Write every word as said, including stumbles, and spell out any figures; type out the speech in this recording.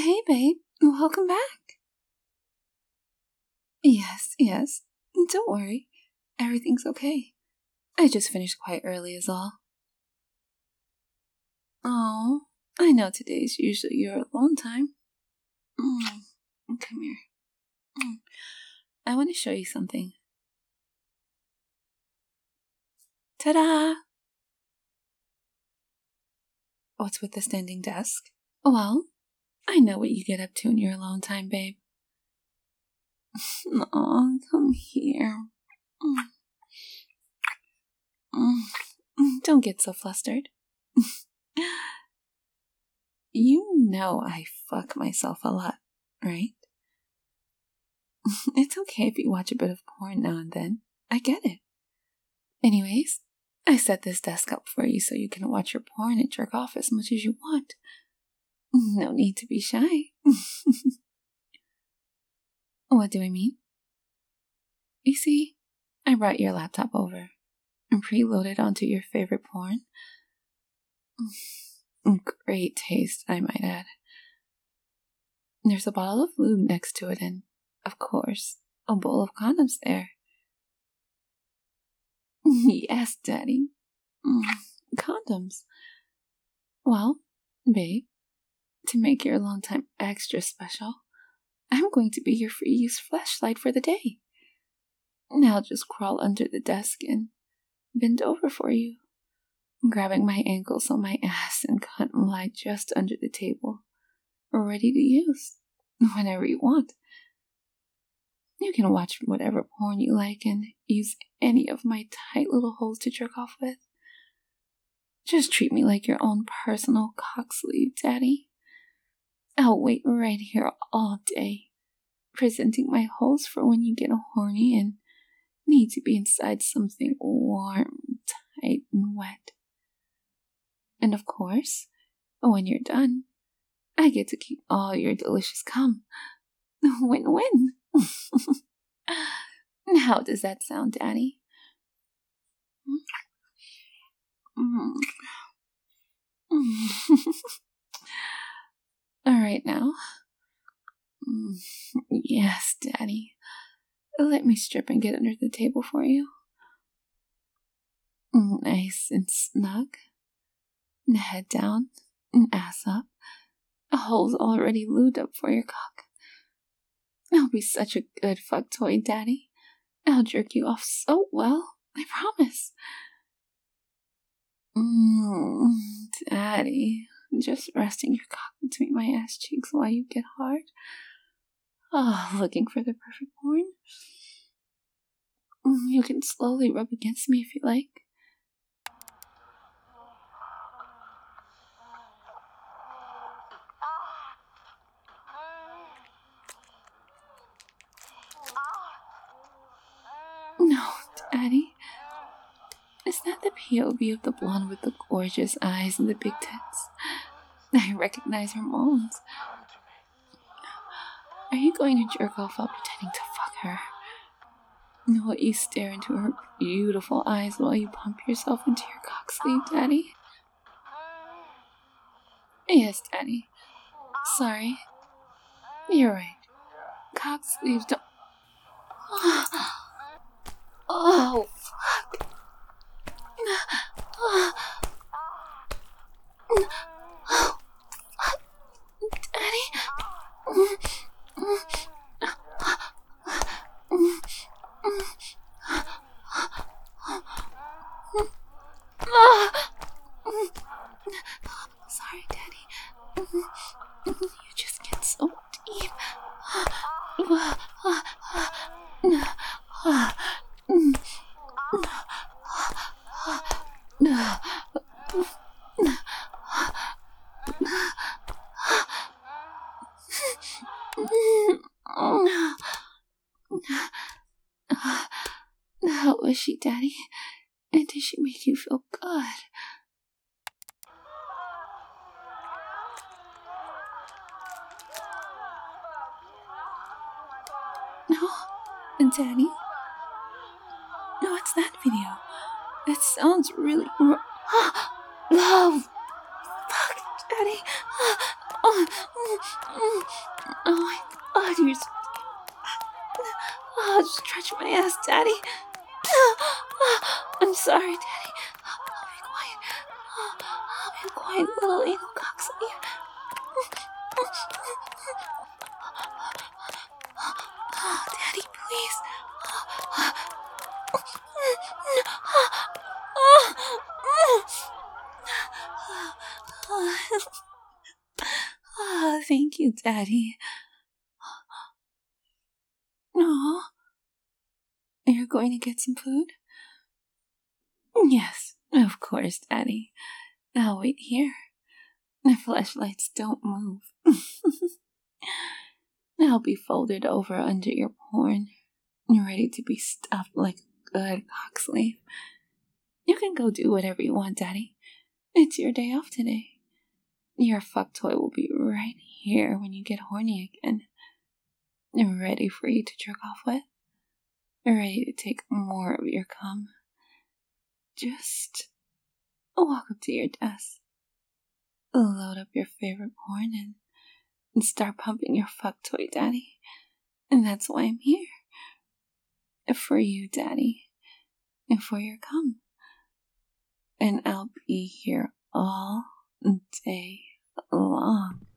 Hey, babe. Welcome back. Yes, yes. Don't worry. Everything's okay. I just finished quite early is all. Oh, I know today's usually your alone time. Mm, come here. Mm. I want to show you something. Ta-da! What's with the standing desk? Well, I know what you get up to in your alone time, babe. Aw, come here. Mm. Mm. Don't get so flustered. You know I fuck myself a lot, right? It's okay if you watch a bit of porn now and then. I get it. Anyways, I set this desk up for you so you can watch your porn and jerk off as much as you want. No need to be shy. What do I mean? You see, I brought your laptop over and preloaded onto your favorite porn. Great taste, I might add. There's a bottle of lube next to it and, of course, a bowl of condoms there. Yes, Daddy. Mm, condoms. Well, babe, to make your alone time extra special, I'm going to be your free use flashlight for the day. Now just crawl under the desk and bend over for you, grabbing my ankles on my ass and cunt lie just under the table, ready to use whenever you want. You can watch whatever porn you like and use any of my tight little holes to jerk off with. Just treat me like your own personal cock sleeve, Daddy. I'll wait right here all day, presenting my holes for when you get horny and need to be inside something warm, tight, and wet. And of course, when you're done, I get to keep all your delicious cum. Win-win. How does that sound, Daddy? Mm. All right now. Mm. Yes, Daddy. Let me strip and get under the table for you. Nice and snug. Head down, ass up. A hole's already lubed up for your cock. I'll be such a good fuck toy, Daddy. I'll jerk you off so well, I promise. Mmm, Daddy, just resting your cock between my ass cheeks while you get hard. Oh, looking for the perfect porn? You can slowly rub against me if you like. No, Daddy. Is that the P O V of the blonde with the gorgeous eyes and the big tits? I recognize her moans. Are you going to jerk off while pretending to fuck her? Will you stare into her beautiful eyes while you pump yourself into your cock sleeve, Daddy? Yes, Daddy. Sorry. You're right. Cock sleeves don't... Oh, fuck. Oh, fuck. Daddy? Sorry, Daddy. You just get so deep. How was she, Daddy? And did she make you feel good? No, Daddy? No, it's that video. It sounds really... Love! Fuck, Daddy! Oh, oh my god, you're so... Oh, stretch my ass, Daddy. I'm sorry, Daddy. I'll be quiet. I'll be quiet, little anal cockslave. Oh, Daddy, please. Oh, thank you, Daddy. Oh, you're going to get some food? Yes, of course, Daddy. I'll wait here. The flashlights don't move. I'll be folded over under your porn, ready to be stuffed like a good cockslave. You can go do whatever you want, Daddy. It's your day off today. Your fuck toy will be right here when you get horny again. Ready for you to jerk off with. Ready to take more of your cum. Just walk up to your desk, load up your favorite porn, and, and start pumping your fuck toy, Daddy. And that's why I'm here. For you, Daddy. And for your cum. And I'll be here all day long.